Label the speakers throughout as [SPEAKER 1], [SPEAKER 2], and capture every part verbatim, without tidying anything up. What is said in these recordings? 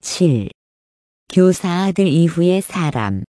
[SPEAKER 1] 칠. 교사 아들 이후의 사람.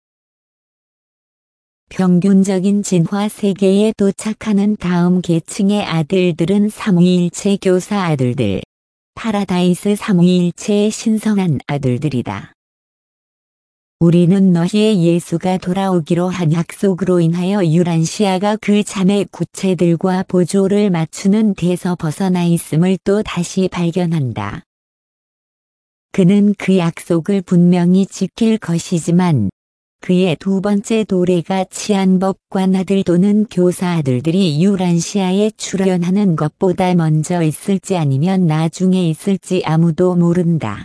[SPEAKER 1] 평균적인 진화 세계에 도착하는 다음 계층의 아들들은 삼위일체 교사 아들들, 파라다이스 삼위일체의 신성한 아들들이다. 우리는 너희의 예수가 돌아오기로 한 약속으로 인하여 유란시아가 그 자매 구체들과 보조를 맞추는 데서 벗어나 있음을 또 다시 발견한다. 그는 그 약속을 분명히 지킬 것이지만 그의 두 번째 도래가 치안법관 아들 또는 교사 아들들이 유란시아에 출현하는 것보다 먼저 있을지 아니면 나중에 있을지 아무도 모른다.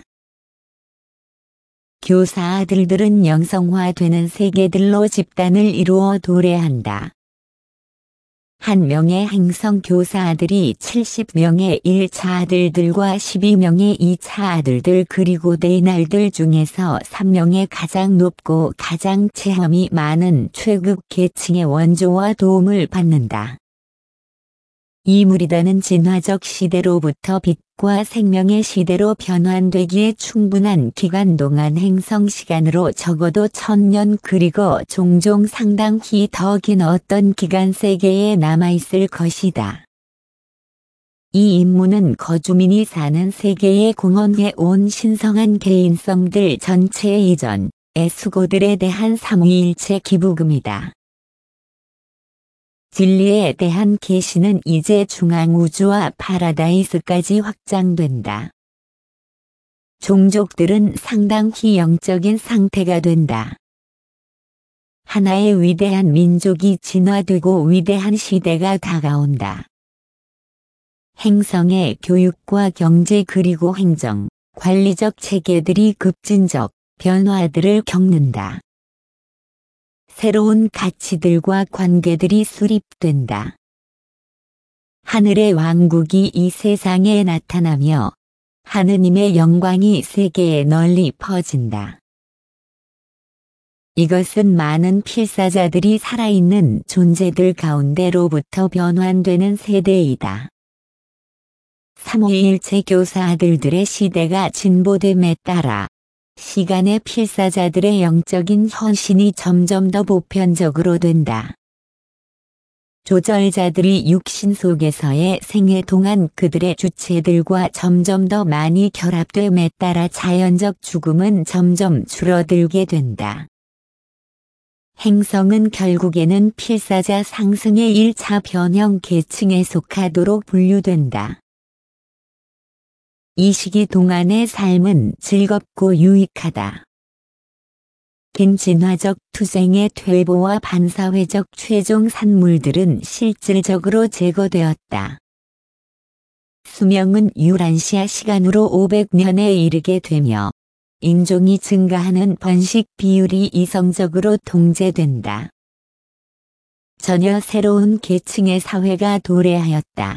[SPEAKER 1] 교사 아들들은 영성화되는 세계들로 집단을 이루어 도래한다. 한 명의 행성 교사 아들이 칠십 명의 일 차 아들들과 십이 명의 이 차 아들들 그리고 대날들 중에서 삼 명의 가장 높고 가장 체험이 많은 최급 계층의 원조와 도움을 받는다. 이 무리단은 진화적 시대로부터 빛과 생명의 시대로 변환되기에 충분한 기간 동안 행성 시간으로 적어도 천년 그리고 종종 상당히 더 긴 어떤 기간 세계에 남아있을 것이다. 이 임무는 거주민이 사는 세계에 공헌해 온 신성한 개인성들 전체의 이전의 수고들에 대한 삼위일체 기부금이다. 진리에 대한 계시는 이제 중앙우주와 파라다이스까지 확장된다. 종족들은 상당히 영적인 상태가 된다. 하나의 위대한 민족이 진화되고 위대한 시대가 다가온다. 행성의 교육과 경제 그리고 행정, 관리적 체계들이 급진적 변화들을 겪는다. 새로운 가치들과 관계들이 수립된다. 하늘의 왕국이 이 세상에 나타나며 하느님의 영광이 세계에 널리 퍼진다. 이것은 많은 필사자들이 살아있는 존재들 가운데로부터 변환되는 세대이다. 삼위일체 교사 아들들의 시대가 진보됨에 따라 시간의 필사자들의 영적인 헌신이 점점 더 보편적으로 된다. 조절자들이 육신 속에서의 생애 동안 그들의 주체들과 점점 더 많이 결합됨에 따라 자연적 죽음은 점점 줄어들게 된다. 행성은 결국에는 필사자 상승의 일 차 변형 계층에 속하도록 분류된다. 이 시기 동안의 삶은 즐겁고 유익하다. 긴 진화적 투쟁의 퇴보와 반사회적 최종 산물들은 실질적으로 제거되었다. 수명은 유란시아 시간으로 오백 년에 이르게 되며 인종이 증가하는 번식 비율이 이성적으로 통제된다. 전혀 새로운 계층의 사회가 도래하였다.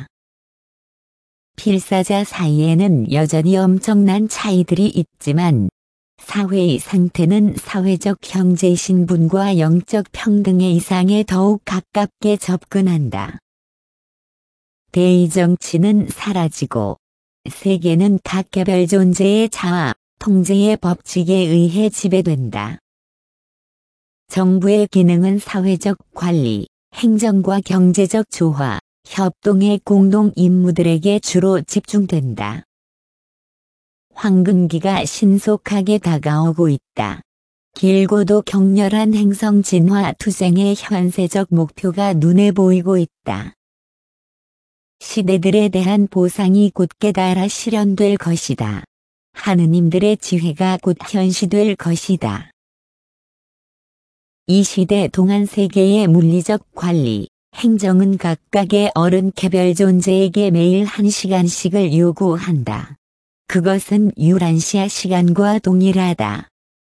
[SPEAKER 1] 필사자 사이에는 여전히 엄청난 차이들이 있지만 사회의 상태는 사회적 형제 신분과 영적 평등의 이상에 더욱 가깝게 접근한다. 대의 정치는 사라지고 세계는 각 개별 존재의 자아, 통제의 법칙에 의해 지배된다. 정부의 기능은 사회적 관리, 행정과 경제적 조화, 협동의 공동 임무들에게 주로 집중된다. 황금기가 신속하게 다가오고 있다. 길고도 격렬한 행성 진화 투쟁의 현세적 목표가 눈에 보이고 있다. 시대들에 대한 보상이 곧 깨달아 실현될 것이다. 하느님들의 지혜가 곧 현시될 것이다. 이 시대 동안 세계의 물리적 관리, 행정은 각각의 어른 개별 존재에게 매일 한 시간씩을 요구한다. 그것은 유란시아 시간과 동일하다.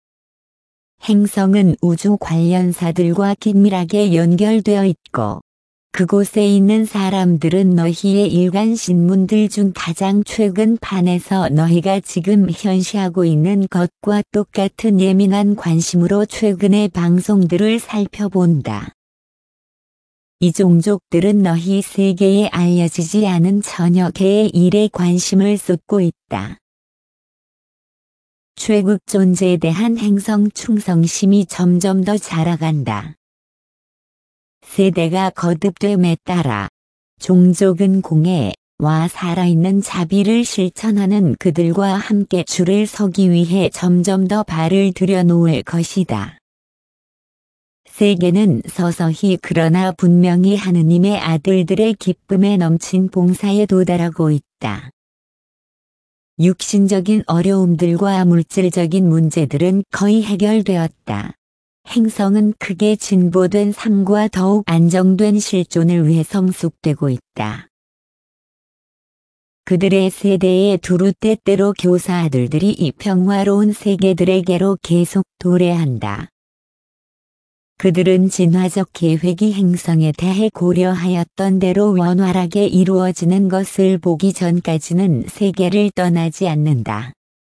[SPEAKER 1] 행성은 우주 관련사들과 긴밀하게 연결되어 있고 그곳에 있는 사람들은 너희의 일간 신문들 중 가장 최근 판에서 너희가 지금 현시하고 있는 것과 똑같은 예민한 관심으로 최근의 방송들을 살펴본다. 이 종족들은 너희 세계에 알려지지 않은 전혀 개의 일에 관심을 쏟고 있다. 최국 존재에 대한 행성 충성심이 점점 더 자라간다. 세대가 거듭됨에 따라 종족은 공예와 살아있는 자비를 실천하는 그들과 함께 줄을 서기 위해 점점 더 발을 들여놓을 것이다. 세계는 서서히 그러나 분명히 하느님의 아들들의 기쁨에 넘친 봉사에 도달하고 있다. 육신적인 어려움들과 물질적인 문제들은 거의 해결되었다. 행성은 크게 진보된 삶과 더욱 안정된 실존을 위해 성숙되고 있다. 그들의 세대에 두루 때때로 교사 아들들이 이 평화로운 세계들에게로 계속 도래한다. 그들은 진화적 계획이 행성에 대해 고려하였던 대로 원활하게 이루어지는 것을 보기 전까지는 세계를 떠나지 않는다.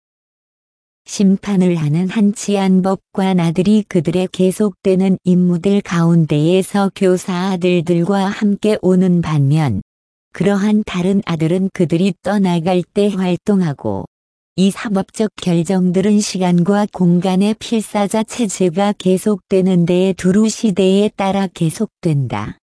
[SPEAKER 1] 심판을 하는 한 치안법관 아들이 그들의 계속되는 임무들 가운데에서 교사 아들들과 함께 오는 반면, 그러한 다른 아들은 그들이 떠나갈 때 활동하고, 이 사법적 결정들은 시간과 공간의 필사자 체제가 계속되는 데에 두루 시대에 따라 계속된다.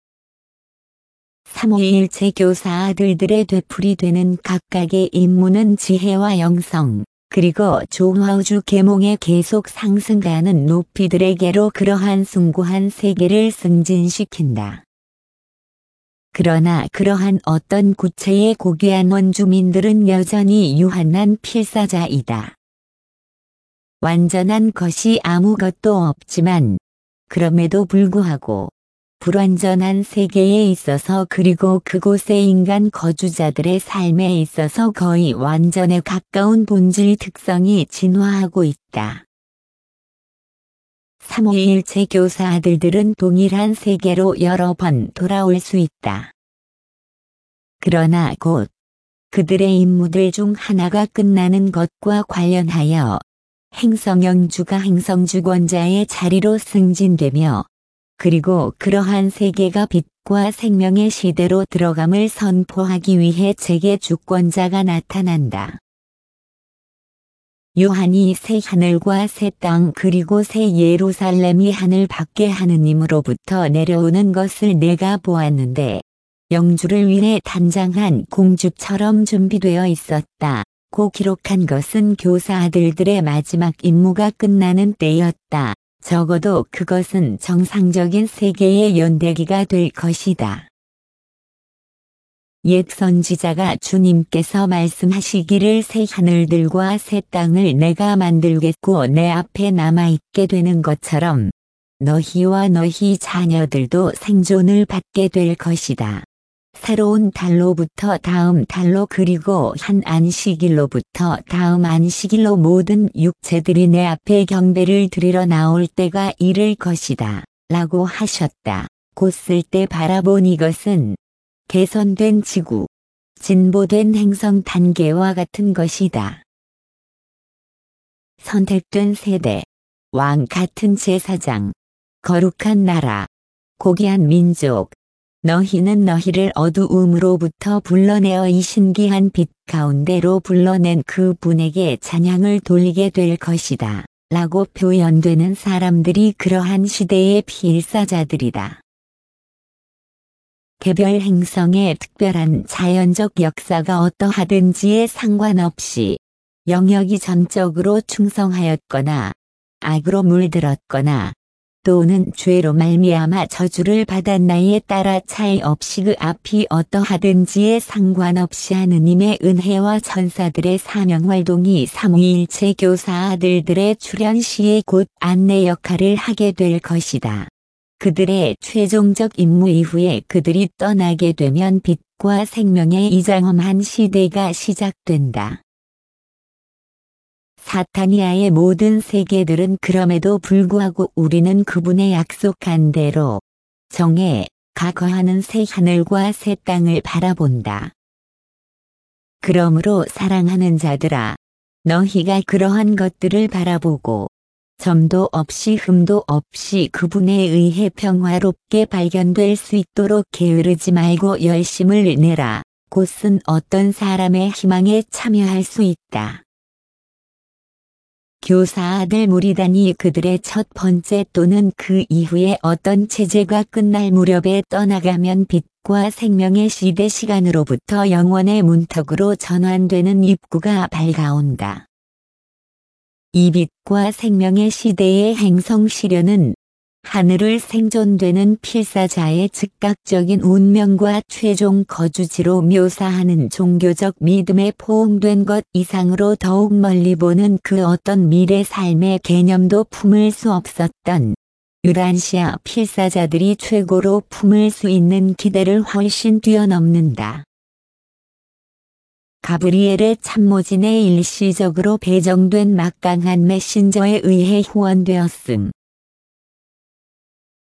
[SPEAKER 1] 삼위일체 교사 아들들의 되풀이 되는 각각의 임무는 지혜와 영성, 그리고 조화우주 계몽의 계속 상승가는 높이들에게로 그러한 숭고한 세계를 승진시킨다. 그러나 그러한 어떤 구체의 고귀한 원주민들은 여전히 유한한 필사자이다. 완전한 것이 아무것도 없지만 그럼에도 불구하고 불완전한 세계에 있어서 그리고 그곳의 인간 거주자들의 삶에 있어서 거의 완전에 가까운 본질 특성이 진화하고 있다. 삼위일체 교사 아들들은 동일한 세계로 여러 번 돌아올 수 있다. 그러나 곧 그들의 임무들 중 하나가 끝나는 것과 관련하여 행성영주가 행성주권자의 자리로 승진되며 그리고 그러한 세계가 빛과 생명의 시대로 들어감을 선포하기 위해 재계 주권자가 나타난다. 요한이 새 하늘과 새 땅 그리고 새 예루살렘이 하늘 밖에 하느님으로부터 내려오는 것을 내가 보았는데 영주를 위해 단장한 공주처럼 준비되어 있었다. 고 기록한 것은 교사 아들들의 마지막 임무가 끝나는 때였다. 적어도 그것은 정상적인 세계의 연대기가 될 것이다. 옛 선지자가 주님께서 말씀하시기를 새 하늘들과 새 땅을 내가 만들겠고 내 앞에 남아있게 되는 것처럼 너희와 너희 자녀들도 생존을 받게 될 것이다. 새로운 달로부터 다음 달로 그리고 한 안식일로부터 다음 안식일로 모든 육체들이 내 앞에 경배를 드리러 나올 때가 이를 것이다. 라고 하셨다. 곧 쓸 때 바라본 이것은 개선된 지구, 진보된 행성 단계와 같은 것이다. 선택된 세대, 왕 같은 제사장, 거룩한 나라, 고귀한 민족, 너희는 너희를 어두움으로부터 불러내어 이 신기한 빛 가운데로 불러낸 그 분에게 찬양을 돌리게 될 것이다. 라고 표현되는 사람들이 그러한 시대의 필사자들이다. 개별 행성의 특별한 자연적 역사가 어떠하든지에 상관없이 영역이 전적으로 충성하였거나 악으로 물들었거나 또는 죄로 말미암아 저주를 받았나에 따라 차이 없이 그 앞이 어떠하든지에 상관없이 하느님의 은혜와 천사들의 사명활동이 삼위일체 교사 아들들의 출현 시에 곧 안내 역할을 하게 될 것이다. 그들의 최종적 임무 이후에 그들이 떠나게 되면 빛과 생명의 이장엄한 시대가 시작된다. 사타니아의 모든 세계들은 그럼에도 불구하고 우리는 그분의 약속한 대로 정에 가거하는 새 하늘과 새 땅을 바라본다. 그러므로 사랑하는 자들아, 너희가 그러한 것들을 바라보고 점도 없이 흠도 없이 그분에 의해 평화롭게 발견될 수 있도록 게으르지 말고 열심을 내라. 곧은 어떤 사람의 희망에 참여할 수 있다. 교사들 무리단이 그들의 첫 번째 또는 그 이후에 어떤 체제가 끝날 무렵에 떠나가면 빛과 생명의 시대 시간으로부터 영원의 문턱으로 전환되는 입구가 밝아온다. 이 빛과 생명의 시대의 행성 시련은 하늘을 생존되는 필사자의 즉각적인 운명과 최종 거주지로 묘사하는 종교적 믿음에 포옹된 것 이상으로 더욱 멀리 보는 그 어떤 미래 삶의 개념도 품을 수 없었던 유란시아 필사자들이 최고로 품을 수 있는 기대를 훨씬 뛰어넘는다. 가브리엘의 참모진에 일시적으로 배정된 막강한 메신저에 의해 후원되었음.